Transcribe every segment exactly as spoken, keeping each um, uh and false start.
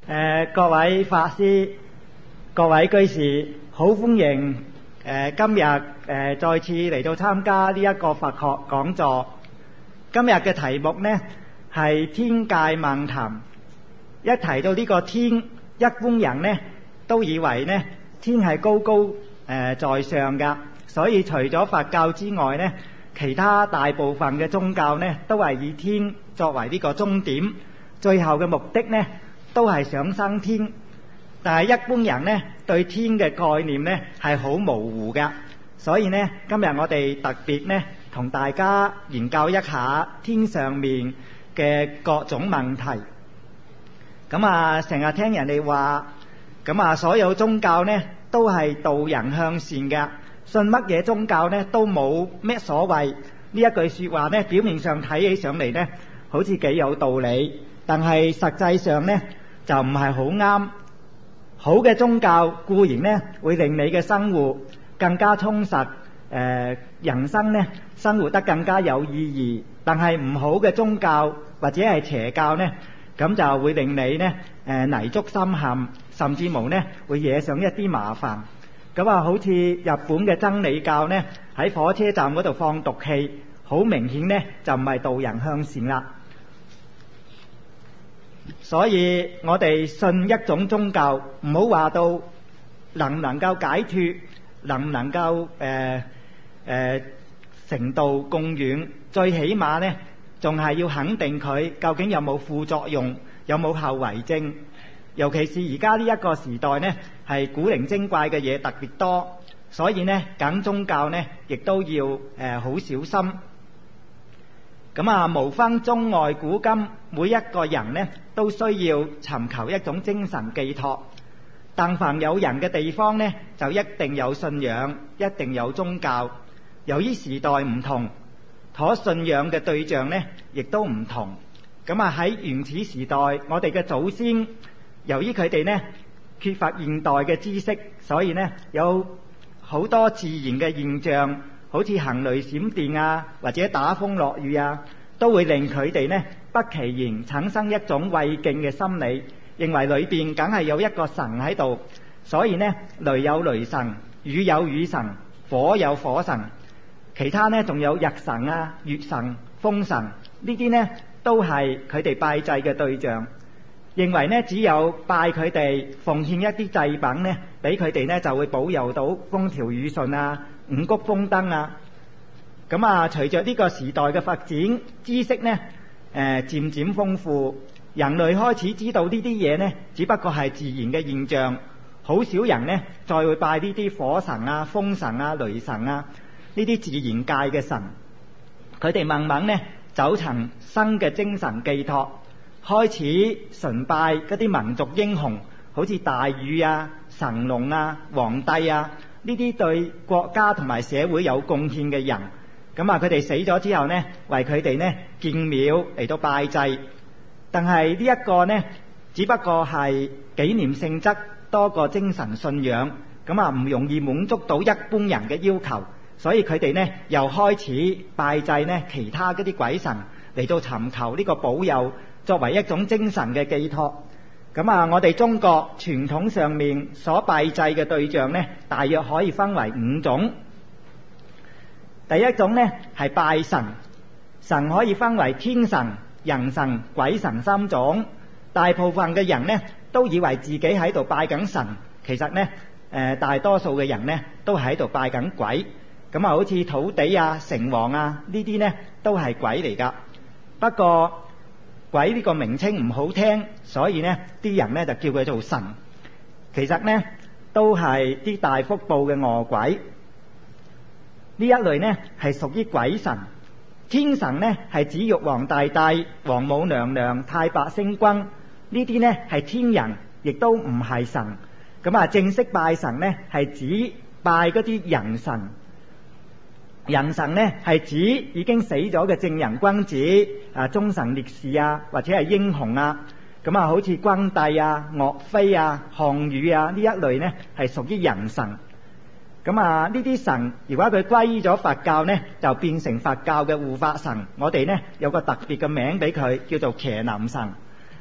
誒各位法師、各位居士，好歡迎誒、呃、今日誒、呃、再次嚟到參加呢一個佛學講座。今日嘅題目呢係天界漫談。一提到呢個天，一般人呢都以為呢天係高高誒、呃、在上㗎，所以除咗佛教之外呢，其他大部分嘅宗教呢都係以天作為呢個終點，最後嘅目的呢都係想升天。但係一般人呢對天嘅概念呢係好模糊㗎，所以呢今日我哋特別呢同大家研究一下天上面嘅各種問題。咁啊，成日聽人哋話，咁啊所有宗教呢都係導人向善嘅，信乜嘢宗教呢都冇咩所謂。呢一句說話呢，表面上睇起上嚟呢好似幾有道理，但係實際上呢就唔係好啱。好嘅宗教固然呢會令你嘅生活更加充實，誒、呃、人生呢生活得更加有意義。但係唔好嘅宗教或者係邪教呢，咁就會令你呢誒泥足深陷，甚至無呢會惹上一啲麻煩。咁啊，好似日本嘅真理教呢，喺火車站嗰度放毒氣，好明顯呢就唔係導人向善啦。所以我哋信一種宗教，唔好話到能唔能夠解脫，能唔能夠誒誒成道共遠，最起碼呢仲係要肯定佢究竟有冇副作用，有冇後遺症。尤其是而家呢一個時代呢，係古靈精怪嘅嘢特別多，所以呢揀宗教呢亦都要誒好小心。咁啊，無分中外古今，每一個人呢都需要尋求一種精神寄託。但凡有人嘅地方呢，就一定有信仰，一定有宗教。由於時代唔同，可信仰嘅對象呢亦都唔同。咁啊，喺原始時代，我哋嘅祖先由於佢哋呢缺乏現代嘅知識，所以呢有好多自然嘅現象，好似行雷閃電啊，或者打風落雨啊，都會令佢哋呢不其然產生一種畏敬嘅心理，認為裏邊梗係有一個神喺度。所以呢，雷有雷神，雨有雨神，火有火神，其他呢仲有日神啊、月神、風神，呢啲呢都係佢哋拜祭嘅對象。認為呢只有拜佢哋，奉獻一啲祭品呢俾佢哋呢，就會保佑到風調雨順啊、五穀豐登啊。咁啊，隨着呢個時代嘅發展，知識呢誒、呃、漸漸豐富，人類開始知道呢啲嘢呢只不過係自然嘅現象，好少人呢再會拜呢啲火神啊、風神啊、雷神啊呢啲自然界嘅神。佢哋慢慢呢走尋新嘅精神寄託，開始崇拜嗰啲民族英雄，好似大禹啊、神農啊、皇帝啊呢啲對國家同埋社會有貢獻嘅人。咁啊，佢哋死咗之後呢，為佢哋呢建廟嚟到拜祭。但係呢一個呢，只不過係紀念性質多過精神信仰，咁啊唔容易滿足到一般人嘅要求。所以佢哋呢又開始拜祭呢其他嗰啲鬼神嚟到尋求呢個保佑，作為一種精神嘅寄託。咁啊，我哋中國傳統上面所拜祭嘅對象呢，大約可以分為五種。第一種呢係拜神，神可以分為天神、人神、鬼神三種。大部分嘅人呢都以為自己喺度拜緊神，其實呢誒、呃、大多數嘅人呢都喺度拜緊鬼。咁啊，好似土地啊、城隍啊呢啲呢都係鬼嚟㗎。不過鬼呢個名稱唔好聽，所以呢啲人呢就叫佢做神。其實呢都係啲大福報嘅餓鬼。呢一類呢係屬於鬼神。天神呢係指玉皇大帝、王母娘娘、太白星君，呢啲呢係天人，亦都唔係神。咁啊，正式拜神呢係指拜嗰啲人神。人神呢係指已經死咗嘅正人君子啊、忠臣烈士啊，或者係英雄啊。咁啊，好似君帝啊、岳飛啊、項羽啊呢一類呢係屬於人神。咁啊，呢啲神如果佢歸依咗佛教呢，就變成佛教嘅護法神。我哋呢有個特別嘅名俾佢，叫做伽藍神。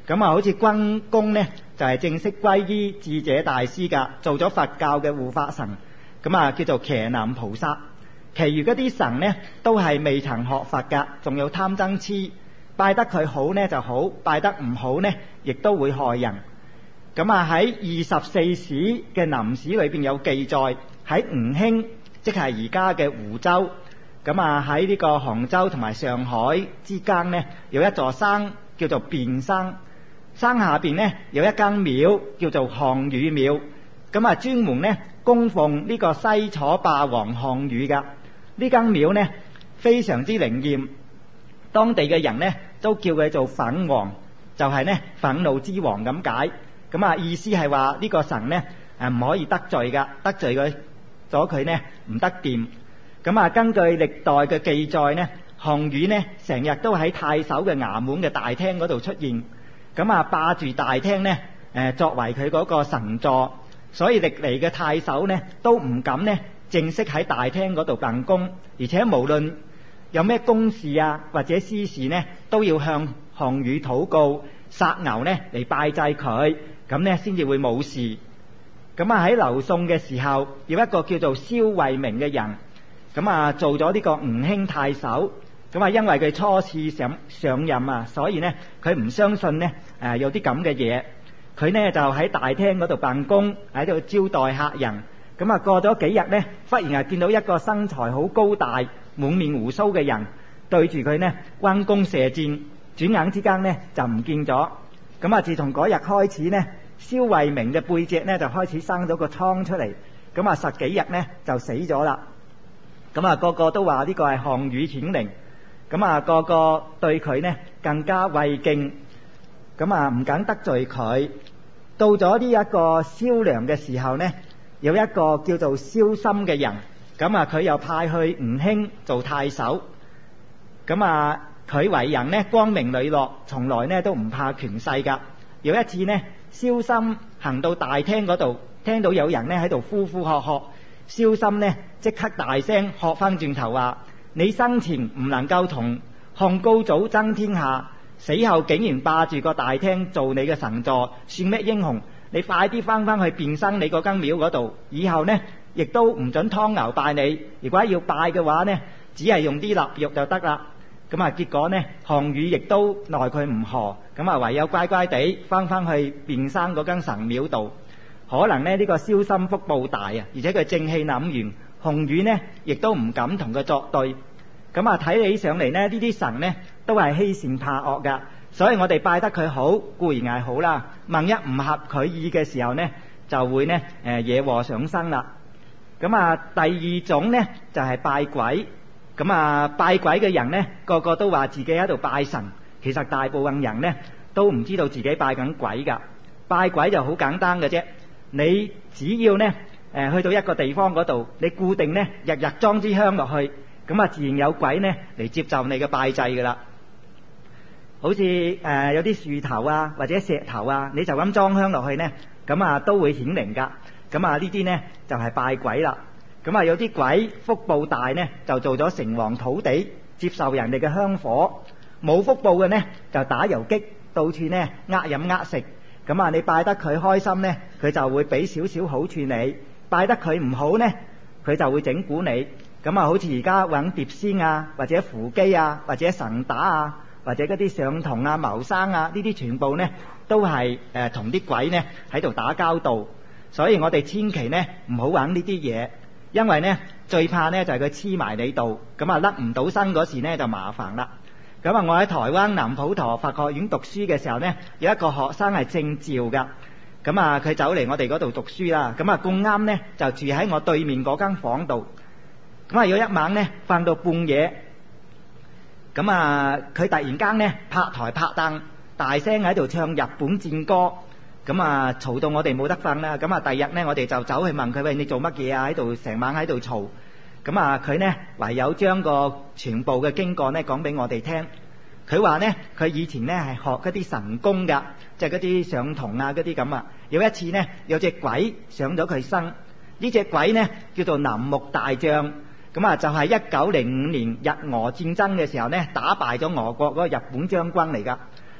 咁啊，好似關公呢，就係、是、正式歸依智者大師㗎，做咗佛教嘅護法神，咁啊叫做伽藍菩薩。其餘嗰啲神呢，都係未曾學佛㗎，仲有貪嗔痴，拜得佢好呢就好，拜得唔好呢，亦都會害人。咁啊喺二十四史嘅臨史裏邊有記載，喺吳興，即係而家嘅湖州，咁啊喺呢個杭州同埋上海之間呢，有一座山叫做汴山。山下邊呢有一間廟叫做項羽廟，咁啊專門呢供奉呢個西楚霸王項羽噶。呢間廟呢非常之靈驗，當地嘅人呢都叫佢做憤王，就係、是、呢憤怒之王咁解。咁啊意思係話呢個神呢誒唔可以得罪噶，得罪佢咗佢呢唔得掂。咁啊根據歷代嘅記載呢，項羽呢成日都喺太守嘅衙門嘅大廳嗰度出現。咁啊霸住大廳呢，誒作為佢嗰個神座，所以歷嚟嘅太守呢都唔敢呢正式喺大廳嗰度辦公，而且無論有咩公事啊或者私事呢，都要向項羽禱告，殺牛呢嚟拜祭佢，咁呢先至會冇事。咁啊喺劉宋嘅時候，有一個叫做蕭慧明嘅人，咁啊做咗呢個吳興太守。咁啊，因為佢初次上上任啊，所以呢佢唔相信呢誒有啲咁嘅嘢，佢呢就喺大廳嗰度辦公，喺度招待客人。咁啊過咗幾日呢，忽然係見到一個身材好高大、滿面鬍鬚嘅人對住佢呢彎弓射箭，轉眼之間呢就唔見咗。咁啊，自從嗰日開始呢，蕭慧明嘅背脊呢就開始生咗個瘡出嚟，咁啊十幾日呢就死咗啦。咁啊個個都話呢個係項羽顯靈。咁啊，個個對佢呢更加畏敬，咁啊唔敢得罪佢。到咗呢一個蕭梁嘅時候呢，有一個叫做蕭森嘅人，咁啊佢又派去吳興做太守。咁啊佢為人呢光明磊落，從來呢都唔怕權勢㗎。有一次呢，蕭森行到大廳嗰度，聽到有人呢喺度呼呼喝喝，蕭森呢即刻大聲喝返轉頭話：你生前唔能夠同漢高祖爭天下，死後竟然霸住個大廳做你嘅神座，算咩英雄？你快啲翻返去汴山你嗰間廟嗰度，以後呢亦都唔准劏牛拜你。如果要拜嘅話呢，只係用啲臘肉就得啦。咁啊結果呢，項羽亦都奈佢唔何，咁啊唯有乖乖地翻返去汴山嗰間神廟度。可能呢呢個蕭森福報大啊，而且佢正氣凜然，項羽呢亦都唔敢同佢作對。咁啊睇起上嚟呢，呢啲神呢都係欺善怕惡噶，所以我哋拜得佢好固然係好啦，萬一唔合佢意嘅時候呢，就會呢誒惹禍上身啦。咁啊第二種呢就係拜鬼。咁啊拜鬼嘅人呢，個個都話自己喺度拜神，其實大部分人呢都唔知道自己拜緊鬼噶。拜鬼就好簡單嘅啫，你只要呢誒去到一個地方嗰度，你固定呢日日裝支香落去，咁啊自然有鬼呢嚟接受你嘅拜祭噶啦。好似誒、呃、有啲樹頭啊或者石頭啊，你就咁裝香落去呢，咁啊都會顯靈噶。咁啊呢啲呢就係、是、拜鬼啦。咁啊有啲鬼福報大呢，就做咗城隍土地，接受人哋嘅香火；冇福報嘅呢，就打游擊，到處呢呃飲呃食。咁啊你拜得佢開心呢，佢就會俾少少好處你；拜得佢唔好呢，佢就會整蠱你。咁啊好似而家揾碟仙啊或者扶乩啊或者神打啊或者嗰啲上童啊謀生啊，呢啲全部呢都係誒同啲鬼呢喺度打交道。所以我哋千祈呢唔好玩呢啲嘢，因為呢最怕呢就係佢黐埋你度，咁啊甩唔到身嗰時呢就麻煩啦。咁啊我喺台灣南普陀佛學院讀書嘅時候呢，有一個學生係姓趙噶，咁啊佢走嚟我哋嗰度讀書啦，咁啊咁啱呢就住喺我對面嗰間房度。咁啊有一晚呢瞓到半夜，咁啊佢突然間呢拍台拍凳，大聲喺度唱日本戰歌。咁啊嘈到我哋冇得瞓啦。咁啊第二日呢我哋就走去問佢：喂，你做乜嘢啊？喺度成晚喺度嘈。咁啊佢呢唯有將個全部嘅經過呢講俾我哋聽。佢話呢佢以前呢係學嗰啲神功噶，即係嗰啲上童啊嗰啲咁啊。有一次呢有隻鬼上咗佢身，呢隻鬼呢叫做南木大將。咁啊就係一九零五年日俄戰爭嘅時候呢打敗咗俄國嗰個日本將軍嚟噶。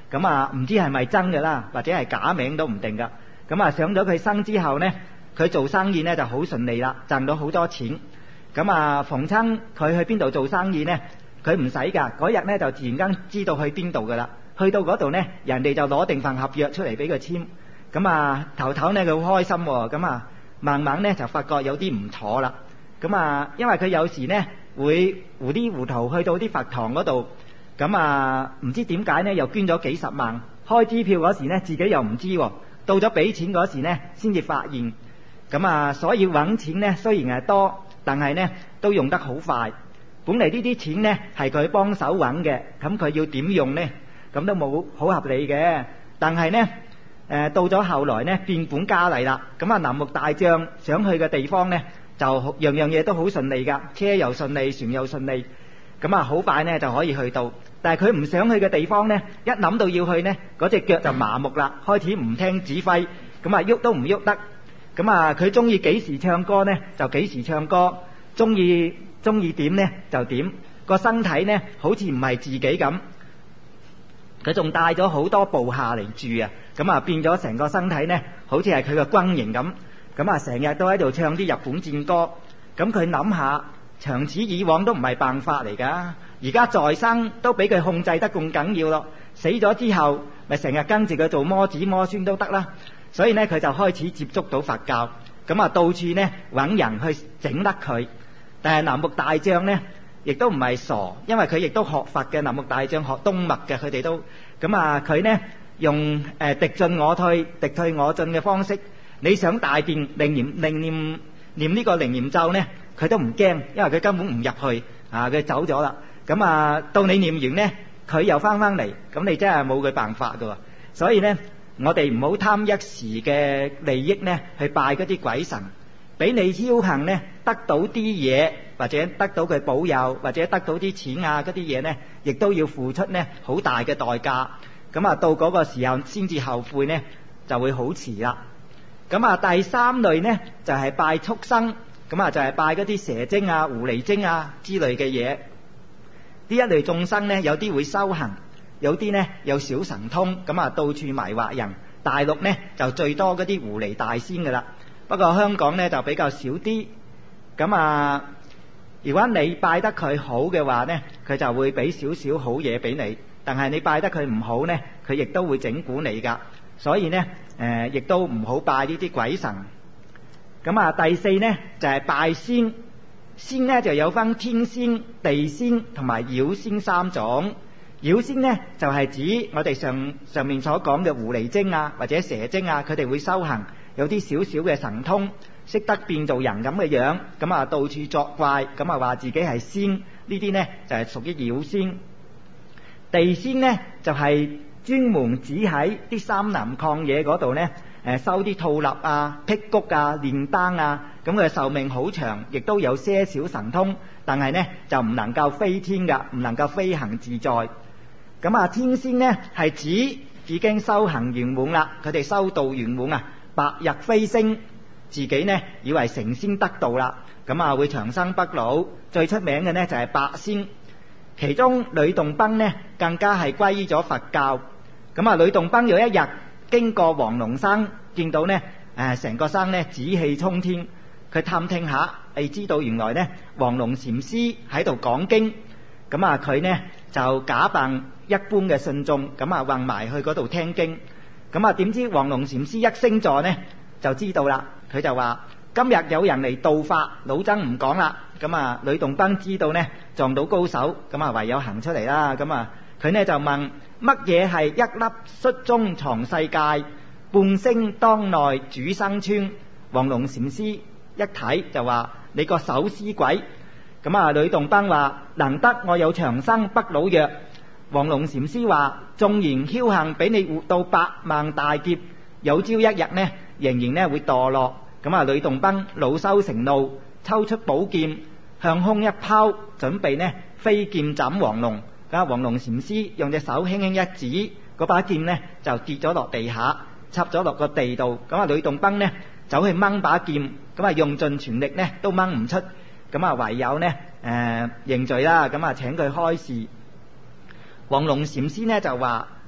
咁啊唔知係咪真嘅啦，或者係假名都唔定㗎。咁啊上咗佢身之後呢，佢做生意呢就好順利啦，賺到好多錢。咁啊逢親佢去邊度做生意呢，佢唔使㗎，嗰日呢就自然間知道去邊度㗎啦。去到嗰度呢，人哋就攞定份合約出嚟俾佢簽。咁啊頭頭呢佢好開心喎，咁啊慢慢呢就發覺有啲唔妥啦。咁啊因為佢有時呢會糊裡糊塗去到啲佛堂嗰度，咁啊唔知點解呢又捐咗幾十萬，開支票嗰時呢自己又唔知喎，到咗俾錢嗰時呢先至發現。咁啊所以揾錢呢雖然係多，但係呢都用得好快。本嚟呢啲錢呢係佢幫手揾嘅，咁佢要點用呢？咁都冇好合理嘅。但係呢誒到咗後來呢變本加厲啦。咁啊南牧大將想去嘅地方呢就樣樣嘢都好順利㗎，車又順利，船又順利。咁啊好快呢就可以去到。但係佢唔想去嘅地方呢，一諗到要去呢，嗰隻腳就麻木啦，開始唔聽指揮，咁啊喐都唔喐得。咁啊佢中意幾時唱歌呢就幾時唱歌，中意中意點呢就點。個身體呢好似唔係自己咁，佢仲帶咗好多部下嚟住啊。咁啊變咗成個身體呢好似係佢嘅軍營咁。咁啊成日都喺度唱啲日本戰歌。咁佢諗下，長此以往都唔係辦法嚟㗎。而家在生都俾佢控制得咁緊要咯，死咗之後咪成日跟住佢做魔子魔孫都得啦。所以呢佢就開始接觸到佛教，咁啊到處呢揾人去整得佢。但係南牧大將呢亦都唔係傻，因為佢亦都學佛嘅。南牧大將學東脈嘅，佢哋都咁啊佢呢用誒敵進我退、敵退我進嘅方式。你想大便令念令念念呢個靈驗咒呢，佢都唔驚，因為佢根本唔入去啊，佢走咗啦。咁啊到你念完呢，佢又翻翻嚟，咁你真係冇佢辦法㗎。所以呢我哋唔好貪一時嘅利益呢去拜嗰啲鬼神，俾你僥倖呢得到啲嘢，或者得到佢保佑，或者得到啲錢啊嗰啲嘢呢，亦都要付出呢好大嘅代價。咁啊到嗰個時候先至後悔呢，就會好遲啦。咁啊第三類呢就係拜畜生，咁啊就係拜嗰啲蛇精啊、狐狸精啊之類嘅嘢。呢一類眾生呢，有啲會修行，有啲呢有小神通，咁啊到處迷惑人。大陸呢就最多嗰啲狐狸大仙噶啦，不過香港呢就比較少啲。咁啊如果你拜得佢好嘅話呢，佢就會俾少少好嘢俾你，但係你拜得佢唔好呢，佢亦都會整蠱你噶。所以呢誒亦都唔好拜呢啲鬼神。咁啊第四呢就係拜仙。仙呢就有分天仙、地仙同埋妖仙三種。妖仙呢就係指我哋上上面所講嘅狐狸精啊或者蛇精啊，佢哋會修行，有啲少少嘅神通，識得變做人咁嘅樣，咁啊到處作怪，咁啊話自己係仙。呢啲呢就係屬於妖仙。地仙呢就係專門指喺啲山林曠野嗰度呢誒收啲吐納啊、辟谷啊、煉丹啊，咁佢壽命好長，亦都有些少神通，但係呢就唔能夠飛天㗎，唔能夠飛行自在。咁啊天仙呢係指已經修行圓滿啦，佢哋修道圓滿啊，白日飛升，自己呢以為成仙得道啦，咁啊會長生不老。最出名嘅呢就係白仙，其中呂洞賓呢更加係歸依咗佛教。咁啊呂洞賓有一日經過黃龍山，見到呢誒成個山呢紫氣沖天，佢探聽下，誒知道原來呢黃龍禪師喺度講經。咁啊佢呢就假扮一般嘅信眾，咁啊混埋去嗰度聽經。咁啊點知黃龍禪師一升座呢就知道啦，佢就話今日有人嚟道法，老僧唔講啦。咁啊呂洞賓知道呢撞到高手，咁啊唯有行出嚟啦。咁啊佢呢就問乜嘢係一粒粟中藏世界，半星當內主生村。黃龍禪師一睇就話你個手撕鬼。咁啊呂洞賓話能得我有長生不老藥。黃龍禪師話縱然僥倖俾你活到百萬大劫，有朝一日呢仍然呢會墮落。咁啊呂洞賓惱羞成怒，抽出寶劍向空一拋，準備呢飛劍斬黃龍。咁啊黃龍禪師用隻手輕輕一指，嗰把劍呢就跌咗落地下，插咗落個地度。咁啊呂洞賓呢走去掹把劍，咁啊用盡全力呢都掹唔出。咁啊唯有呢誒、呃、認罪啦。咁啊請佢開示。黃龍禪師呢就話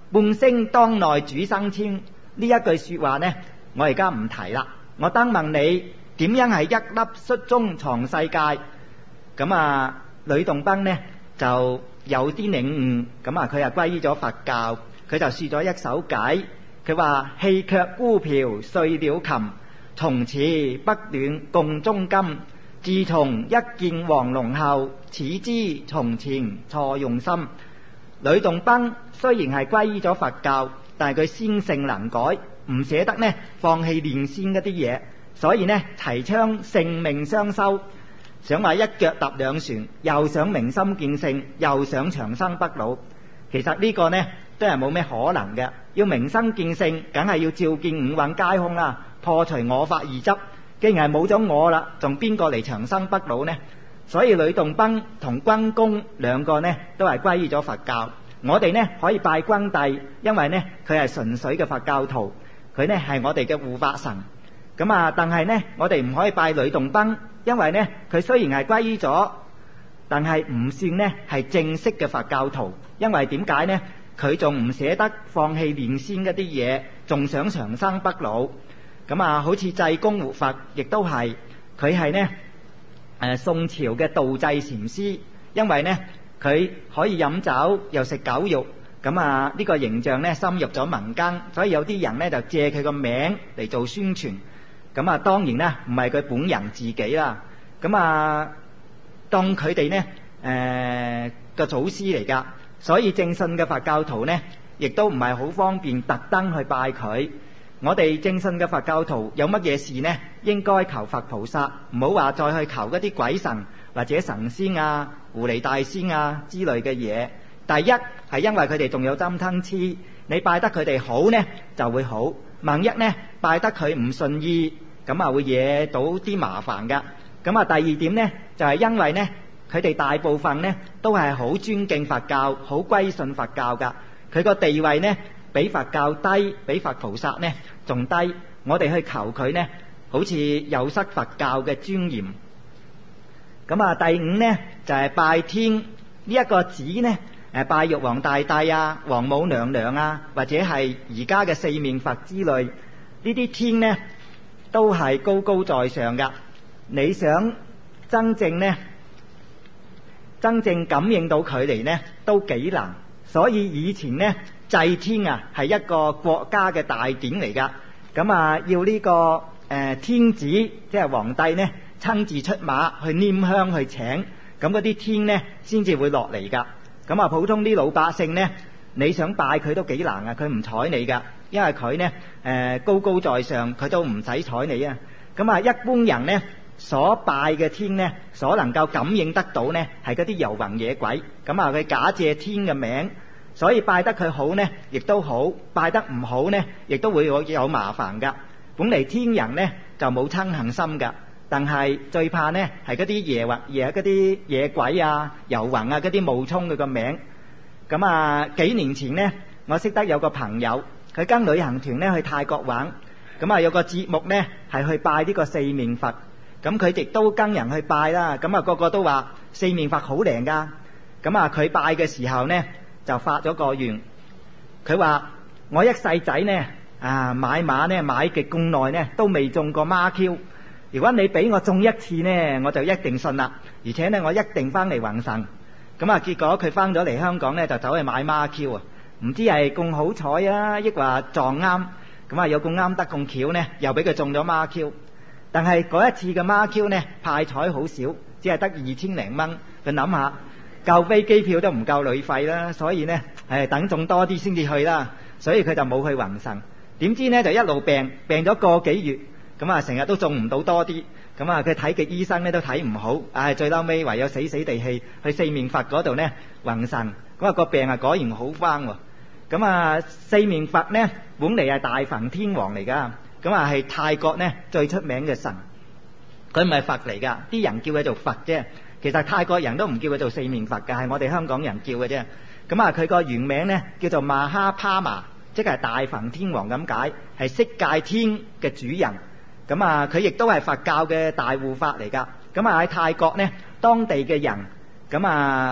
半星當內主生天，呢一句説話呢，我而家唔提啦。我單問你點樣係一粒粟中藏世界？咁啊，呂洞賓呢就有啲領悟，咁啊佢啊歸依咗佛教，佢就説咗一首偈，佢話棄卻孤瓢碎了琴，從此不戀共中金。自從一見黃龍後，始知從前錯用心。呂洞賓雖然係歸依咗佛教，但係佢先性能改，唔捨得呢放棄練仙嗰啲嘢，所以呢提倡性命雙修，想話一腳踏兩船，又想明心見性，又想長生不老。其實呢個呢都係冇咩可能嘅。要明心見性，梗係要照見五蘊皆空啦，破除我法二執。既然係冇咗我啦，仲邊個嚟長生不老呢？所以呂洞賓同關公兩個呢都係歸依咗佛教。我哋呢可以拜關帝，因為呢佢係純粹嘅佛教徒，佢呢係我哋嘅護法神。咁啊，但係呢我哋唔可以拜呂洞賓，因為呢佢雖然係歸依咗，但係唔算呢係正式嘅佛教徒。因為點解呢？佢仲唔捨得放棄練仙嗰啲嘢，仲想長生不老。咁啊，好似濟公活佛，亦都係佢係呢誒宋朝嘅道濟禪師，因為呢佢可以飲酒又食狗肉，咁啊呢個形象呢深入咗民間，所以有啲人呢就借佢個名嚟做宣傳。咁啊當然啦，唔係佢本人自己啦，咁啊當佢哋呢誒個祖師嚟㗎，所以正信嘅佛教徒呢，亦都唔係好方便特登去拜佢。我哋正信嘅佛教徒有乜嘢事呢？應該求佛菩薩，唔好話再去求嗰啲鬼神或者神仙啊、狐狸大仙啊之類嘅嘢。第一係因為佢哋仲有針吞黐，你拜得佢哋好呢就會好。萬一呢拜得佢唔順意，咁啊會惹到啲麻煩㗎。咁啊第二點呢就係因為呢佢哋大部分呢都係好尊敬佛教，好歸信佛教㗎。佢個地位呢比佛教低，比佛菩薩呢仲低。我哋去求佢呢，好似有失佛教嘅尊嚴。咁啊，第五呢就係拜天呢一個指呢，誒拜玉皇大帝啊、王母娘娘啊，或者係而家嘅四面佛之類，呢啲天呢都係高高在上噶。你想真正呢，真正感應到佢哋呢，都幾難。所以以前呢，祭天啊係一個國家嘅大典嚟噶。咁啊要呢、這個誒、呃、天子即係皇帝呢親自出馬去拈香去請，咁嗰啲天呢先至會落嚟噶。咁啊普通啲老百姓呢，你想拜佢都幾難啊，佢唔睬你噶，因為佢呢誒、呃、高高在上，佢都唔使睬你啊。咁啊一般人呢所拜嘅天呢，所能夠感應得到呢係嗰啲遊魂野鬼。咁啊佢假借天嘅名，所以拜得佢好呢亦都好，拜得唔好呢亦都會有有麻煩噶。本嚟天人呢就冇嗔恨心噶，但係最怕呢係嗰啲野魂野嗰啲野鬼啊、遊魂啊嗰啲冒充佢個名。咁啊幾年前呢，我識得有個朋友，佢跟旅行團呢去泰國玩，咁啊有個節目呢係去拜呢個四面佛。咁佢亦都跟人去拜啦，咁啊個個都話四面佛好靈噶。咁啊佢拜嘅時候呢就發咗個願，佢話我一世仔呢啊買馬呢買極咁耐呢都未中過孖 Q，如果你俾我中一次呢我就一定信啦，而且呢我一定翻嚟還神。咁啊結果佢翻咗嚟香港呢就走去買孖 Q 啊，唔知係咁好彩啊，抑或撞啱，咁啊有咁啱得咁巧呢又俾佢中咗孖 Q。但係嗰一次嘅孖 Q 呢派彩好少，只係得二千零蚊。佢諗下夠飛機票都唔夠旅費啦，所以呢誒等中多啲先至去啦，所以佢就冇去還神。點知呢就一路病病咗個幾月，咁啊成日都中唔到多啲，咁啊佢睇極醫生呢都睇唔好，唉最嬲尾唯有死死地氣去四面佛嗰度呢還神。咁啊個病啊果然好翻喎。咁啊四面佛呢本嚟係大梵天王嚟噶。咁啊係泰國呢最出名嘅神，佢唔係佛嚟噶，啲人叫佢做佛啫。其實泰國人都唔叫佢做四面佛噶，係我哋香港人叫嘅啫。咁啊佢個原名呢叫做馬哈帕瑪，即係大梵天王咁解，係色界天嘅主人。咁啊佢亦都係佛教嘅大護法嚟噶。咁啊喺泰國呢當地嘅人，咁啊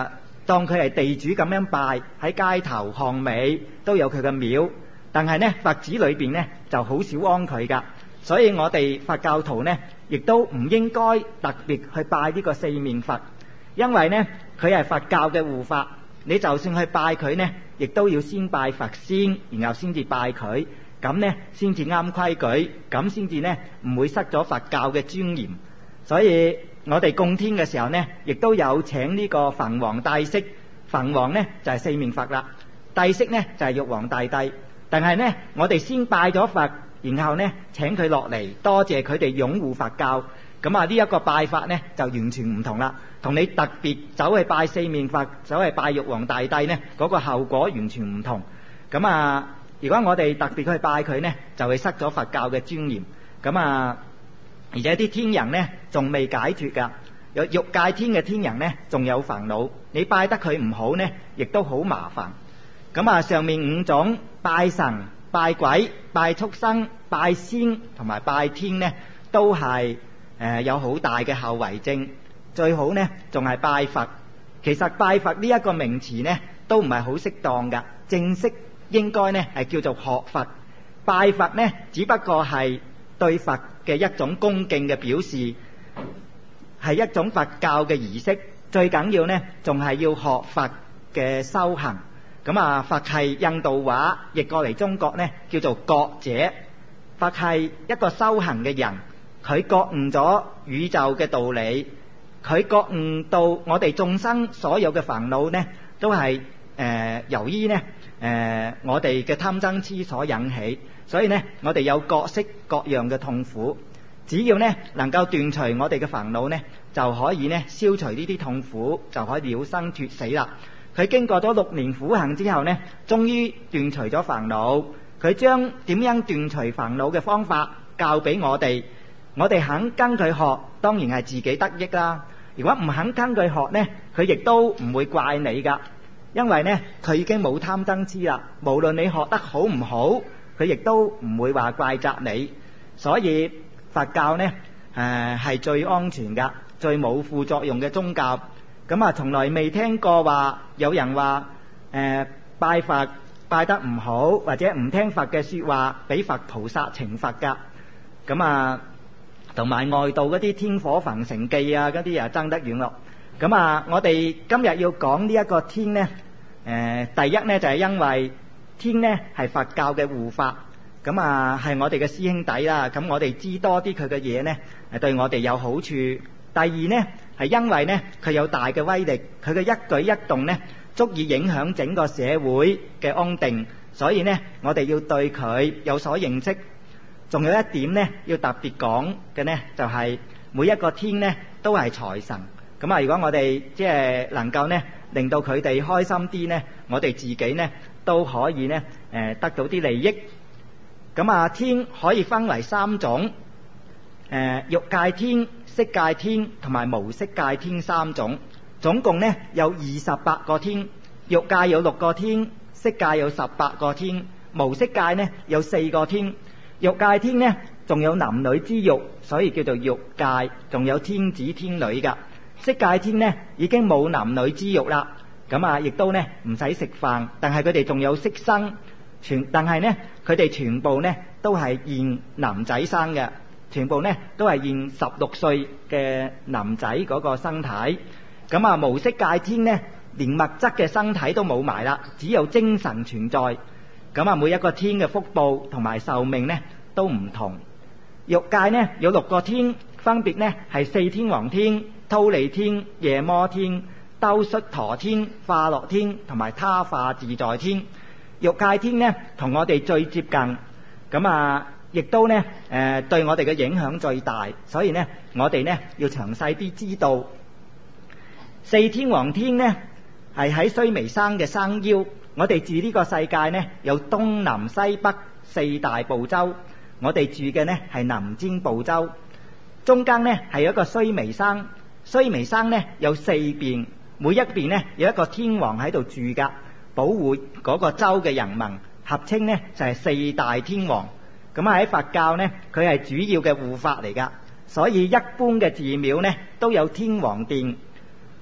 當佢係地主咁樣拜，喺街頭巷尾都有佢嘅廟。但係呢，佛寺裏邊呢就好少安佢㗎，所以我哋佛教徒呢，亦都唔應該特別去拜呢個四面佛，因為呢佢係佛教嘅護法。你就算去拜佢呢，亦都要先拜佛先，然後先至拜佢，咁呢先至啱規矩，咁先至呢唔會失咗佛教嘅尊嚴。所以我哋供天嘅時候呢，亦都有請呢個焚王帝釋。焚王呢就係四面佛啦，帝釋呢就係玉皇大帝。但係呢，我哋先拜咗佛，然後呢請佢落嚟，多謝佢哋擁護佛教。咁啊呢一個拜法呢就完全唔同啦，同你特別走去拜四面佛，走去拜玉皇大帝呢，嗰個後果完全唔同。咁啊，如果我哋特別去拜佢呢，就會失咗佛教嘅尊嚴。咁啊，而且啲天人呢仲未解脫㗎，有欲界天嘅天人呢仲有煩惱，你拜得佢唔好呢，亦都好麻煩。咁啊，上面五種拜神、拜鬼、拜畜生、拜仙同埋拜天呢，都係誒、呃、有好大嘅後遺症。最好呢仲係拜佛。其實拜佛呢一個名詞呢，都唔係好適當㗎。正式應該呢係叫做學佛。拜佛呢，只不過係對佛嘅一種恭敬嘅表示，係一種佛教嘅儀式。最緊要呢，仲係要學佛嘅修行。咁啊，佛係印度話，譯過嚟中國呢叫做覺者。佛係一個修行嘅人，佢覺悟咗宇宙嘅道理，佢覺悟到我哋眾生所有嘅煩惱呢，都係誒、呃、由於呢誒、呃、我哋嘅貪嗔痴所引起，所以呢我哋有各式各樣嘅痛苦。只要呢能夠斷除我哋嘅煩惱呢，就可以呢消除呢啲痛苦，就可以了生脫死啦。佢經過咗六年苦行之後呢，終於斷除咗煩惱。佢將點樣斷除煩惱嘅方法教俾我哋，我哋肯跟佢學，當然係自己得益啦。如果唔肯跟佢學呢，佢亦都唔會怪你㗎，因為呢佢已經冇貪嗔痴啦。無論你學得好唔好，佢亦都唔會話怪責你。所以佛教呢誒係最安全㗎，最冇副作用嘅宗教。咁啊，從來未聽過話有人話誒、呃、拜佛拜得唔好，或者唔聽佛嘅説話，俾佛菩薩懲罰㗎。咁啊，同埋外道嗰啲天火焚城記啊，嗰啲又爭得遠咯。咁啊，我哋今日要講呢一個天呢，誒、呃、第一呢就係、是、因為天呢係佛教嘅護法，咁啊係我哋嘅師兄弟啦。咁我哋知多啲佢嘅嘢呢，係對我哋有好處。第二呢，係因為呢佢有大嘅威力，佢嘅一舉一動呢足以影響整個社會嘅安定，所以呢我哋要對佢有所認識。仲有一點呢要特別講嘅呢，就係、是、每一個天呢都係財神。咁啊，如果我哋即係能夠呢令到佢哋開心啲呢，我哋自己呢都可以呢誒得到啲利益。咁啊，天可以分為三種。誒、呃、欲界天、色界天同埋無色界天三種，總共呢有二十八個天。欲界有六個天，色界有十八個天，無色界呢有四個天。欲界天呢仲有男女之欲，所以叫做欲界，仲有天子天女噶。色界天呢已經冇男女之欲啦，咁啊亦都呢唔使食飯，但係佢哋仲有色生，全但係呢佢哋全部呢都係現男仔生嘅。全部呢都係現十六歲嘅男仔嗰個身體。咁啊，無色界天呢連物質嘅身體都冇埋啦，只有精神存在。咁啊，每一個天嘅福報同埋壽命呢都唔同。欲界呢有六個天，分別呢係四天王天、忉利天、夜摩天、兜率陀天、化樂天同埋他化自在天。欲界天呢同我哋最接近，咁啊亦都呢誒、呃、對我哋嘅影響最大，所以呢我哋呢要詳細啲知道。四天王天呢係喺須彌山嘅山腰，我哋住呢個世界呢有東南西北四大部洲，我哋住嘅呢係南瞻部洲。中間呢係一個須彌山，須彌山呢有四邊，每一邊呢有一個天王喺度住㗎，保護嗰個州嘅人民，合稱呢就係、是、四大天王。咁啊喺佛教呢，佢係主要嘅護法嚟㗎，所以一般嘅寺廟呢都有天王殿。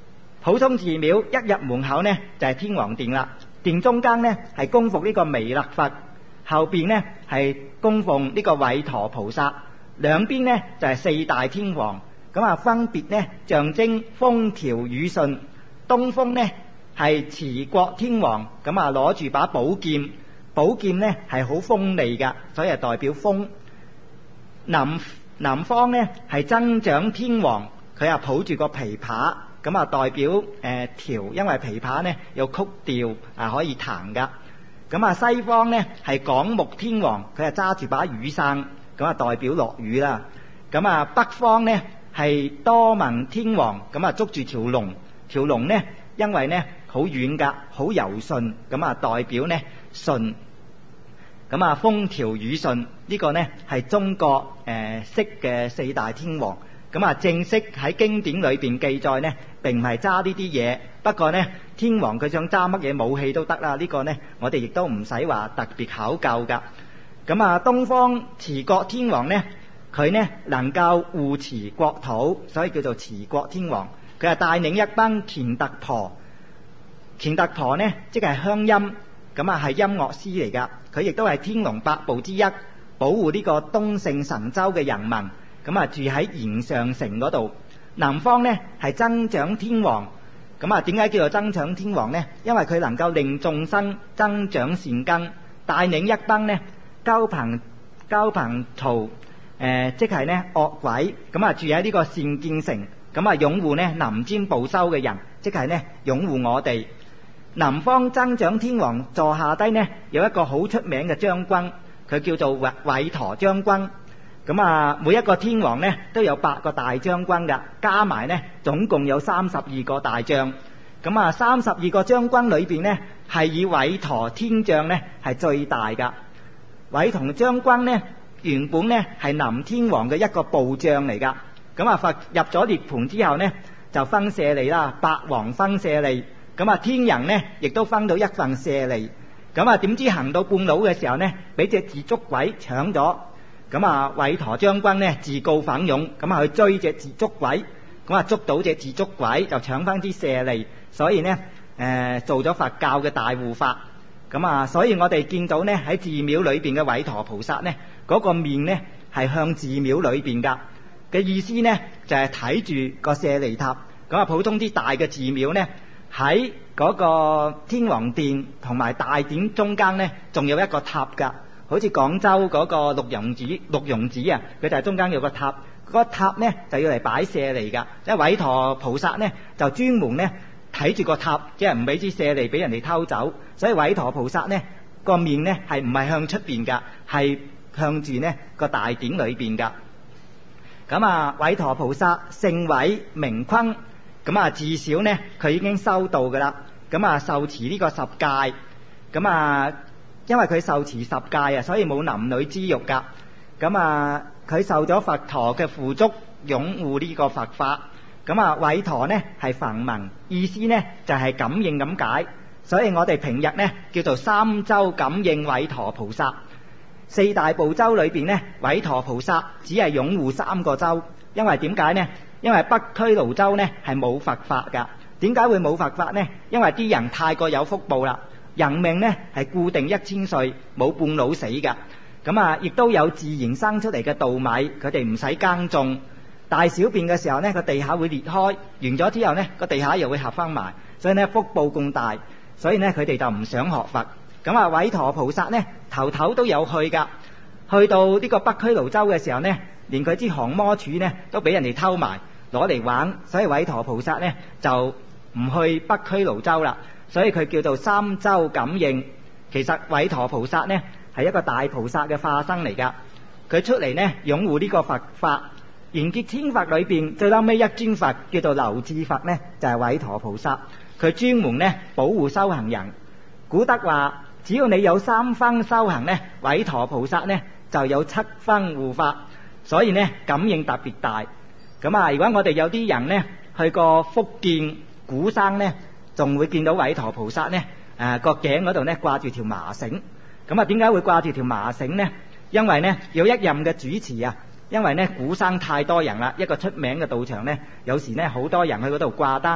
普通寺廟一入門口呢就係天王殿啦，殿中間呢係供奉呢個彌勒佛，後邊呢係供奉呢個韋馱菩薩，兩邊呢就係四大天王，咁啊分別呢象徵風調雨順。東風呢係持國天王，咁啊攞住把寶劍，寶劍呢係好鋒利噶，所以係代表風。南南方呢係增長天王，佢啊抱住個琵琶，咁啊代表誒調，因為琵琶呢有曲調啊可以彈噶。咁啊西方呢係廣目天王，佢啊揸住把雨傘，咁啊代表落雨啦。咁啊北方呢係多聞天王，咁啊捉住條龍，條龍呢因為呢好軟噶，好柔順，咁啊代表呢順。咁啊風調雨順呢個呢係中國誒式嘅四大天王。咁啊正式喺經典裏邊記載呢並唔係揸呢啲嘢，不過呢天王佢想揸乜嘢武器都得啦，呢個呢我哋亦都唔使話特別考究噶。咁啊東方持國天王呢，佢呢能夠護持國土，所以叫做持國天王。佢係帶領一班乾特婆，乾特婆呢即係鄉音，咁啊係音樂師嚟噶。佢亦都係天龍八部之一，保護呢個東勝神州嘅人民。咁啊住喺延上城嗰度。南方呢係增長天王，咁啊點解叫做增長天王呢？因為佢能夠令眾生增長善根，帶領一班呢交朋交朋徒，誒即係呢惡鬼，咁啊住喺呢個善見城，咁啊擁護呢南瞻部洲嘅人，即係呢擁護我哋。南方增長天王座下低呢有一個好出名嘅將軍，佢叫做韋韋馱將軍。咁啊每一個天王呢都有八個大將軍噶，加埋呢總共有三十二個大將。咁啊三十二個將軍裏邊呢係以韋馱天將呢係最大噶。韋馱將軍呢原本呢係南天王嘅一個部將嚟噶。咁啊佛入咗涅槃之後呢就分舍利啦，八王分舍利。咁啊天人呢亦都分到一份舍利。咁啊點知行到半路嘅時候呢俾隻自捉鬼搶咗。咁啊韋馱將軍呢自告奮勇，咁啊去追隻自捉鬼，咁啊捉到隻自捉鬼就搶翻啲舍利，所以呢誒、呃、做咗佛教嘅大護法。咁啊所以我哋見到呢喺寺廟裏邊嘅韋馱菩薩呢嗰、那個面呢係向寺廟裏邊噶嘅意思呢就係睇住個舍利塔。咁啊普通啲大嘅寺廟呢喺嗰個天王殿同埋大殿中間呢仲有一個塔噶，好似廣州嗰個六榕寺六榕寺啊，佢就係中間有個塔，嗰、那個塔呢就要嚟擺舍利噶。即係韋馱菩薩呢就專門呢睇住個塔，即係唔俾支舍利俾人哋偷走。所以韋馱菩薩呢個面呢係唔係向出邊噶，係向住呢個大殿裏邊噶。咁啊韋馱菩薩姓韋名坤，咁啊自小呢佢已經修道噶啦，咁啊受持呢個十戒。咁啊因為佢受持十戒啊，所以冇男女之欲噶。咁啊佢受咗佛陀嘅付囑，擁護呢個佛法。咁啊韋馱呢係梵文，意思呢就係、是、感應咁解，所以我哋平日呢叫做三洲感應韋馱菩薩。四大部洲裏邊呢，韋馱菩薩只係擁護三個洲。因為點解呢？因為北俱盧洲呢係冇佛法噶。點解會冇佛法呢？因為啲人太過有福報啦，人命呢係固定一千歲，冇半老死噶。咁啊亦都有自然生出嚟嘅稻米，佢哋唔使耕種。大小便嘅時候呢，個地下會裂開，完咗之後呢，個地下又會合翻埋，所以呢福報咁大，所以呢佢哋就唔想學佛。咁啊韋馱菩薩呢頭頭都有去噶，去到呢個北俱盧洲嘅時候呢，連佢支降魔杵呢都俾人哋偷埋攞嚟玩，所以韋馱菩薩呢就唔去北俱盧洲啦，所以佢叫做三洲感應。其實韋馱菩薩呢係一個大菩薩嘅化身嚟噶，佢出嚟呢擁護呢個佛法。賢劫千佛裏邊最嬲尾一尊佛叫做流智佛呢，就係韋馱菩薩，佢專門呢保護修行人。古德話只要你有三分修行呢，韋馱菩薩呢就有七分護法，所以呢感應特別大。咁啊如果我哋有啲人呢去過福建鼓山呢，仲會見到韋馱菩薩呢誒個頸嗰度呢掛住條麻繩。咁啊點解會掛住條麻繩呢？因為呢有一任嘅主持啊，因為呢鼓山太多人啦，一個出名嘅道場呢，有時呢好多人去嗰度掛燈。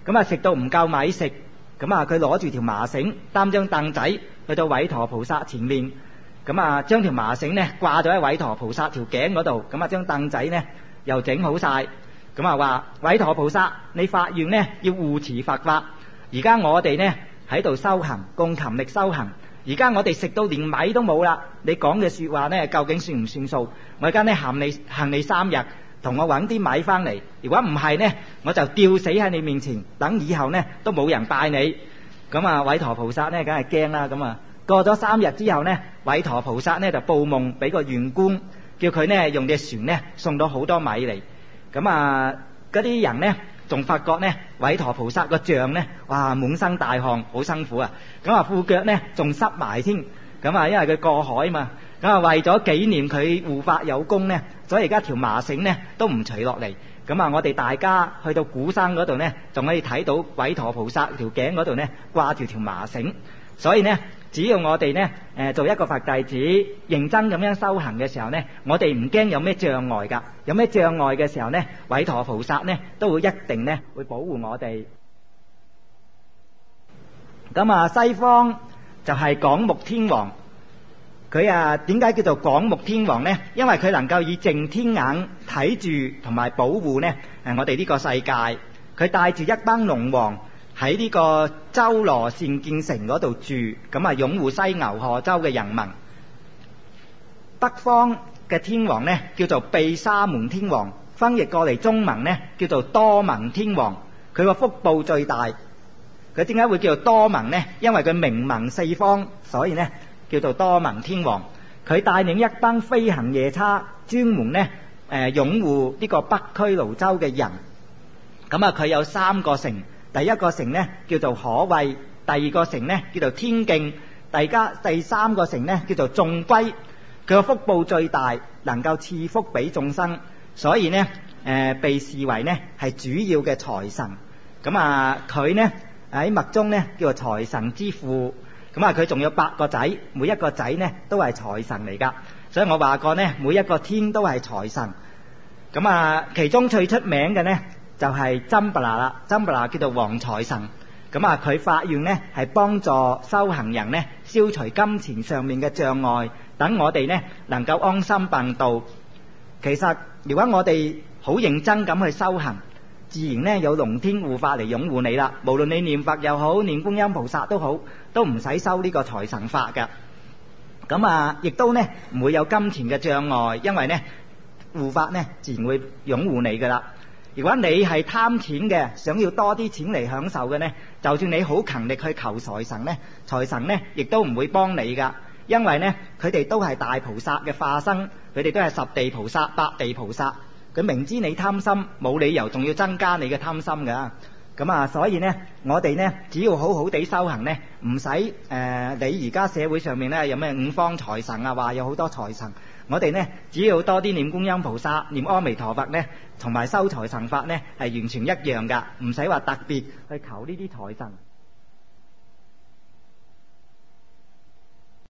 咁啊食到唔夠米食，咁啊佢攞住條麻繩擔張凳仔去到韋陀菩薩前面，咁啊將條麻繩呢掛咗喺韋陀菩薩條頸嗰度，咁啊將凳仔呢又整好晒，咁啊話韋陀菩薩，你發願呢要護持佛法，而家我哋呢喺度修行，共勤力修行。而家我哋食到連米都冇啦，你講嘅說話呢究竟算唔算數？我而家呢限你限你三日，同我揾啲米翻嚟。如果唔係呢，我就吊死喺你面前，等以後呢都冇人拜你。咁啊，韋陀菩薩呢梗係驚啦。咁啊，過咗三日之後呢，韋陀菩薩呢就報夢俾個縣官，叫佢呢用隻船呢送到好多米嚟。咁啊，嗰啲人呢仲發覺呢，韋陀菩薩個像呢，哇滿身大汗，好辛苦啊！咁啊，褲腳呢仲濕埋添。咁啊，因為佢過海嘛。咁啊，為咗紀念佢護法有功呢，所以而家條麻繩呢都唔除落嚟。咁啊，我哋大家去到鼓山嗰度呢，仲可以睇到韋陀菩薩條頸嗰度呢掛住條麻繩。所以呢，只要我哋呢誒做一個佛弟子，認真咁樣修行嘅時候呢，我哋唔驚有咩障礙㗎。有咩障礙嘅時候呢，韋陀菩薩呢都會一定呢會保護我哋。咁啊，西方就係廣目天王。佢啊點解叫做廣目天王呢？因為佢能夠以淨天眼睇住同埋保護呢誒我哋呢個世界。佢帶住一班龍王喺呢個周羅善見城嗰度住，咁啊擁護西牛賀州嘅人民。北方嘅天王呢叫做毗沙門天王，翻譯過嚟中文呢叫做多聞天王。佢個福報最大。佢點解會叫做多聞呢？因為佢名聞四方，所以呢叫做多聞天王。佢帶領一班飛行夜叉，專門呢誒擁護呢個北俱盧洲嘅人。咁啊，佢有三個城，第一個城呢叫做可畏，第二個城呢叫做天敬，第家第三個城呢叫做眾歸。佢個福報最大，能夠賜福俾眾生，所以呢誒、呃、被視為呢係主要嘅財神。咁啊，佢呢喺密宗呢叫做財神之父。咁啊，佢仲有八個仔，每一個仔呢都係財神嚟噶。所以我話過呢，每一個天都係財神。咁啊，其中最出名嘅呢就係僧巴那啦，僧巴那叫做黃財神。咁啊，佢發願呢係幫助修行人呢消除金錢上面嘅障礙，等我哋呢能夠安心辦道。其實如果我哋好認真咁去修行，自然呢有龍天護法嚟擁護你啦。無論你念佛又好，念觀音菩薩都好，都唔使修呢個財神法噶。咁啊，亦都呢唔會有金錢嘅障礙，因為呢護法呢自然會擁護你噶啦。如果你係貪錢嘅，想要多啲錢嚟享受嘅呢，就算你好勤力去求財神呢，財神呢亦都唔會幫你噶。因為呢佢哋都係大菩薩嘅化身，佢哋都係十地菩薩、百地菩薩。佢明知你貪心，冇理由仲要增加你嘅貪心噶。咁啊，所以呢我哋呢只要好好地修行呢，唔使誒你而家社會上面呢有咩五方財神啊，話有好多財神。我哋呢只要多啲念觀音菩薩、念阿彌陀佛呢，同埋修財神法呢係完全一樣噶，唔使話特別去求呢啲財神。